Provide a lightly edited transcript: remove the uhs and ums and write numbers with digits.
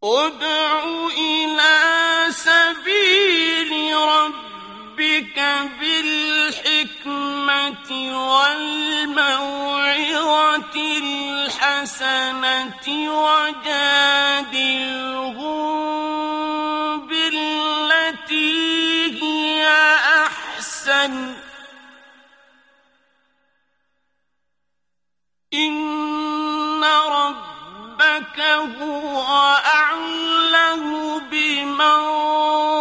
ادْعُ إِلَىٰ سَبِيلِ رَبِّكَ بِالْحِكْمَةِ وَالْمَوْعِظَةِ الْحَسَنَةِ وَجَادِلْهُم بِالَّتِي هِيَ أَحْسَنُ ۚ إِنَّ رَبَّكَ هُوَ أَعْلَمُ بِمَن